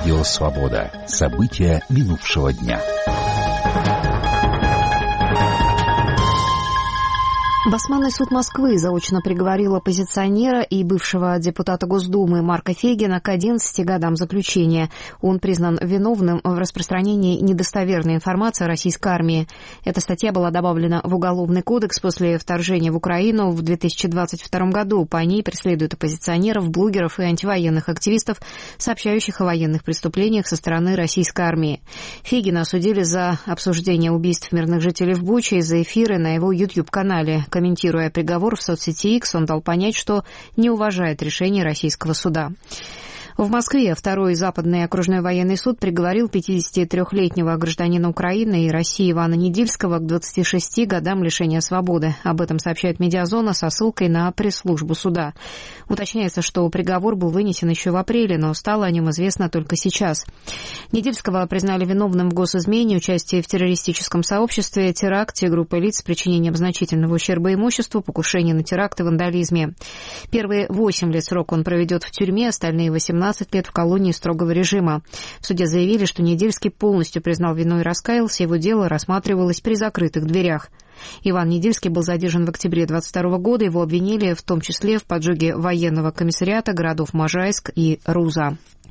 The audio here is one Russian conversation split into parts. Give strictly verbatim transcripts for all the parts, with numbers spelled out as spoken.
Радио «Свобода». События минувшего дня. Басманный суд Москвы заочно приговорил оппозиционера и бывшего депутата Госдумы Марка Фейгина к одиннадцати годам заключения. Он признан виновным в распространении недостоверной информации о российской армии. Эта статья была добавлена в Уголовный кодекс после вторжения в Украину в две тысячи двадцать втором году. По ней преследуют оппозиционеров, блогеров и антивоенных активистов, сообщающих о военных преступлениях со стороны российской армии. Фейгина осудили за обсуждение убийств мирных жителей в Буче из-за эфира на его YouTube-канале. Комментируя приговор в соцсети X, он дал понять, что не уважает решение российского суда. В Москве второй Западный окружной военный суд приговорил пятидесятитрёхлетнего гражданина Украины и России Ивана Недельского к двадцати шести годам лишения свободы. Об этом сообщает «Медиазона» со ссылкой на пресс-службу суда. Уточняется, что приговор был вынесен еще в апреле, но стало о нем известно только сейчас. Недельского признали виновным в госизмене, участии в террористическом сообществе, теракте группы лиц с причинением значительного ущерба имуществу, покушении на теракт и вандализме. Первые восемь лет срока он проведет в тюрьме, остальные восемнадцать лет в колонии строгого режима. В суде заявили, что Недельский полностью признал вину и раскаялся, его дело рассматривалось при закрытых дверях. Иван Недельский был задержан в октябре двадцать второго года, его обвинили в том числе в поджоге военного комиссариата городов Можайск и Руза.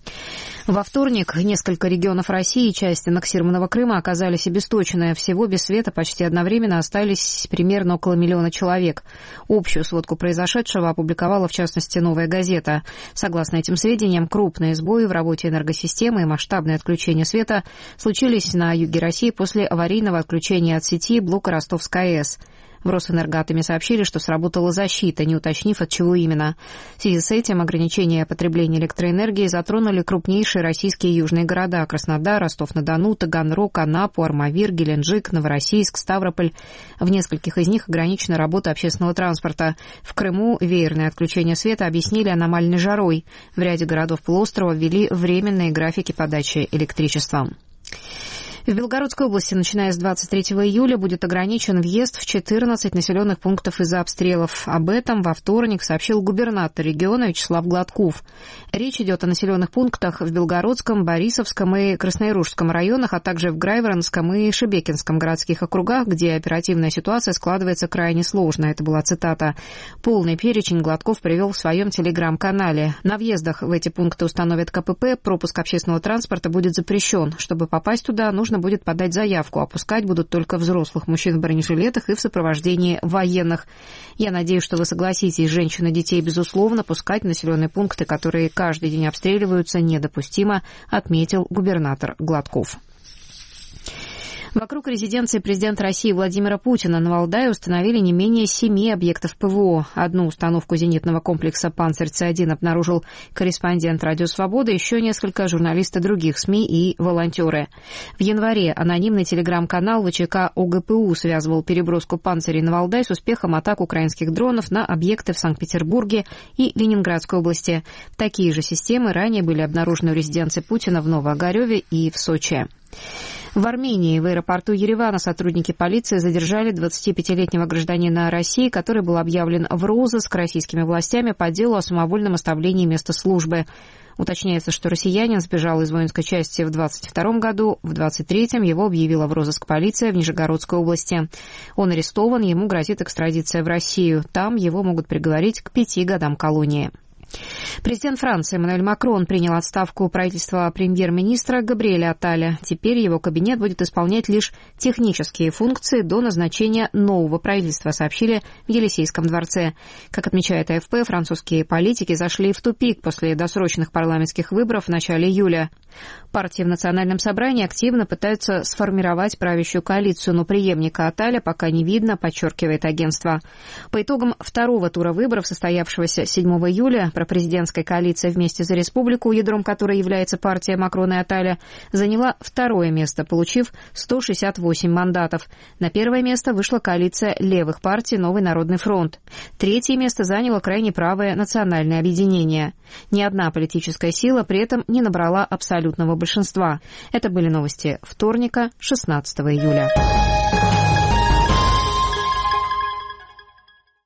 Во вторник несколько регионов России и часть аннексированного Крыма оказались обесточены. Всего без света почти одновременно остались примерно около миллиона человек. Общую сводку произошедшего опубликовала, в частности, «Новая газета». Согласно этим сведениям, крупные сбои в работе энергосистемы и масштабное отключение света случились на юге России после аварийного отключения от сети блока Ростовской АЭС. В Росэнергоатоме сообщили, что сработала защита, не уточнив, от чего именно. В связи с этим ограничения потребления электроэнергии затронули крупнейшие российские южные города – Краснодар, Ростов-на-Дону, Таганрог, Анапу, Армавир, Геленджик, Новороссийск, Ставрополь. В нескольких из них ограничена работа общественного транспорта. В Крыму веерное отключение света объяснили аномальной жарой. В ряде городов полуострова ввели временные графики подачи электричества. В Белгородской области, начиная с двадцать третьего июля, будет ограничен въезд в четырнадцать населенных пунктов из-за обстрелов. Об этом во вторник сообщил губернатор региона Вячеслав Гладков. Речь идет о населенных пунктах в Белгородском, Борисовском и Краснояружском районах, а также в Грайворонском и Шебекинском городских округах, где оперативная ситуация складывается крайне сложно. Это была цитата. Полный перечень Гладков привел в своем телеграм-канале. На въездах в эти пункты установят ка пэ пэ, пропуск общественного транспорта будет запрещен. Чтобы попасть туда, нужно будет подать заявку. Опускать будут только взрослых мужчин в бронежилетах и в сопровождении военных. Я надеюсь, что вы согласитесь, женщин и детей, безусловно, пускать в населенные пункты, которые каждый день обстреливаются, недопустимо, отметил губернатор Гладков. Вокруг резиденции президента России Владимира Путина на Валдае установили не менее семи объектов пэ вэ о. Одну установку зенитного комплекса «Панцирь-Ц один» обнаружил корреспондент «Радио Свобода», еще несколько журналисты других СМИ и волонтеры. В январе анонимный телеграм-канал вэ че ка о гэ пэ у связывал переброску «Панцирей» на Валдай с успехом атак украинских дронов на объекты в Санкт-Петербурге и Ленинградской области. Такие же системы ранее были обнаружены у резиденции Путина в Новоогарёве и в Сочи. В Армении в аэропорту Еревана сотрудники полиции задержали двадцатипятилетнего гражданина России, который был объявлен в розыск российскими властями по делу о самовольном оставлении места службы. Уточняется, что россиянин сбежал из воинской части в двадцать втором году, в двадцать третьем его объявила в розыск полиция в Нижегородской области. Он арестован, ему грозит экстрадиция в Россию. Там его могут приговорить к пяти годам колонии. Президент Франции Эммануэль Макрон принял отставку правительства премьер-министра Габриэля Атталя. Теперь его кабинет будет исполнять лишь технические функции до назначения нового правительства, сообщили в Елисейском дворце. Как отмечает а эф пэ, французские политики зашли в тупик после досрочных парламентских выборов в начале июля. Партии в Национальном собрании активно пытаются сформировать правящую коалицию, но преемника Атталя пока не видно, подчеркивает агентство. По итогам второго тура выборов, состоявшегося седьмого июля, пропрезидентская коалиция «Вместе за республику», ядром которой является партия Макрона и Атталя, заняла второе место, получив сто шестьдесят восемь мандатов. На первое место вышла коалиция левых партий «Новый народный фронт». Третье место заняло крайне правое национальное объединение. Ни одна политическая сила при этом не набрала абсолютного большинства. Это были новости вторника, шестнадцатого июля.